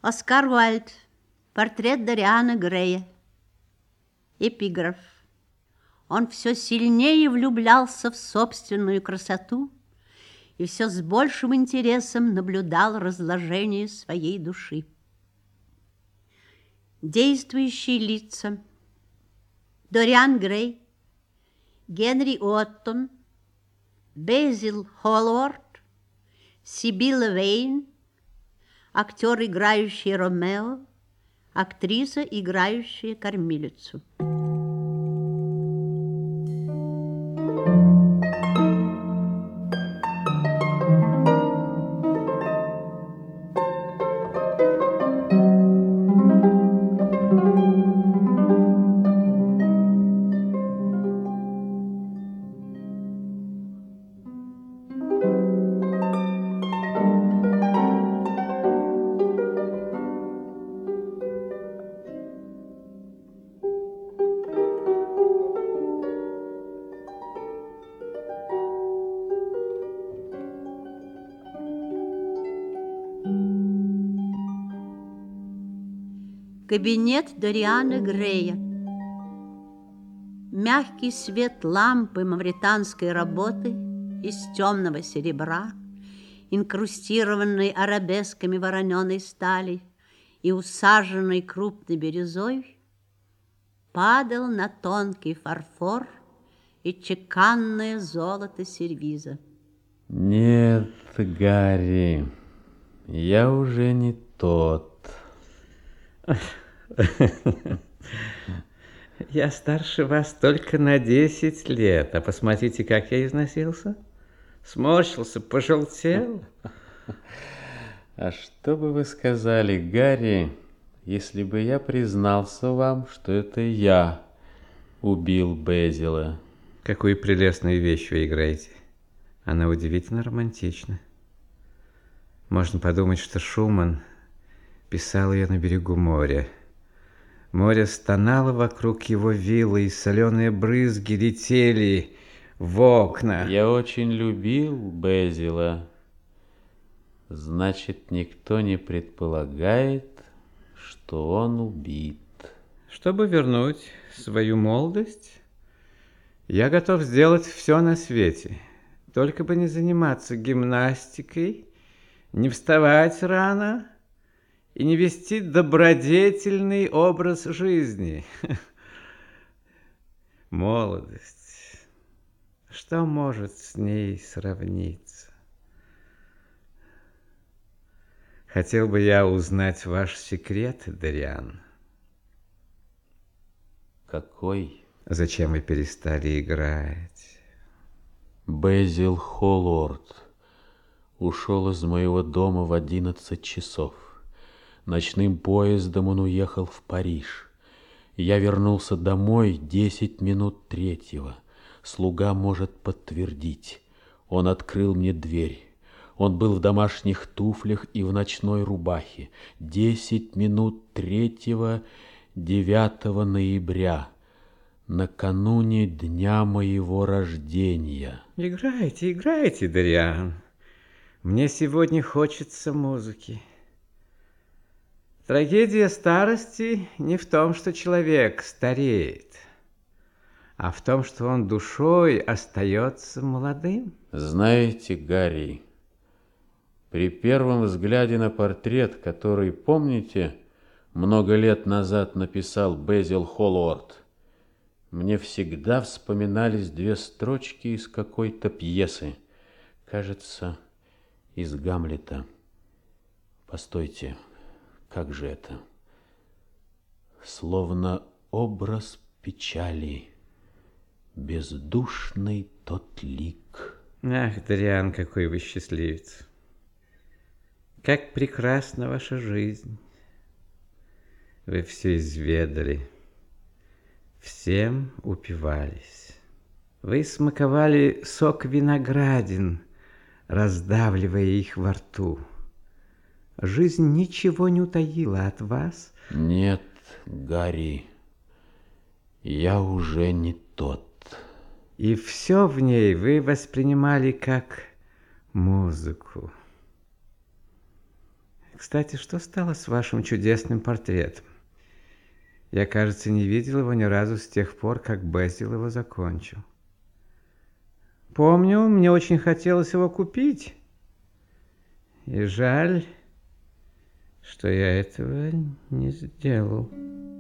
Оскар Уайльд. Портрет Дориана Грея. Эпиграф. Он все сильнее влюблялся в собственную красоту и все с большим интересом наблюдал разложение своей души. Действующие лица. Дориан Грей, Генри Уоттон, Безил Холлорд, Сибилла Вейн, актер, играющий Ромео, актриса, играющая кормилицу. Кабинет Дориана Грея. Мягкий свет лампы мавританской работы из темного серебра, инкрустированной арабесками вороненой стали и усаженной крупной бирюзой, падал на тонкий фарфор и чеканное золото сервиза. Нет, Гарри, я уже не тот. Я старше вас только на 10 лет, а посмотрите, как я износился. Сморщился, пожелтел. А что бы вы сказали, Гарри, если бы я признался вам, что это я убил Безила? Какую прелестную вещь вы играете. Она удивительно романтична. Можно подумать, что Шуман писал ее на берегу моря. Море стонало вокруг его виллы, и соленые брызги летели в окна. Я очень любил Безила. Значит, никто не предполагает, что он убит. Чтобы вернуть свою молодость, я готов сделать все на свете. Только бы не заниматься гимнастикой, не вставать рано и не вести добродетельный образ жизни. Молодость. Что может с ней сравниться? Хотел бы я узнать ваш секрет, Дориан. Какой? Зачем вы перестали играть? Безил Холлорд ушел из моего дома в 11 часов. Ночным поездом он уехал в Париж. Я вернулся домой 10 минут 3. Слуга может подтвердить. Он открыл мне дверь. Он был в домашних туфлях и в ночной рубахе. 10 минут 3, 9 ноября, накануне дня моего рождения. Играйте, играйте, Дориан. Мне сегодня хочется музыки. Трагедия старости не в том, что человек стареет, а в том, что он душой остается молодым. Знаете, Гарри, при первом взгляде на портрет, который, помните, много лет назад написал Безил Холлорд, мне всегда вспоминались 2 строчки из какой-то пьесы, кажется, из Гамлета. Постойте. Как же это? Словно образ печали, бездушный тот лик. Ах, Дориан, какой вы счастливец. Как прекрасна ваша жизнь. Вы все изведали, всем упивались. Вы смаковали сок виноградин, раздавливая их во рту. Жизнь ничего не утаила от вас? Нет, Гарри, я уже не тот. И все в ней вы воспринимали как музыку. К Кстати, что стало с вашим чудесным портретом? Я, кажется, не видел его ни разу с тех пор, как Безил его закончил. Помню, мне очень хотелось его купить. И жаль, что я этого не сделал.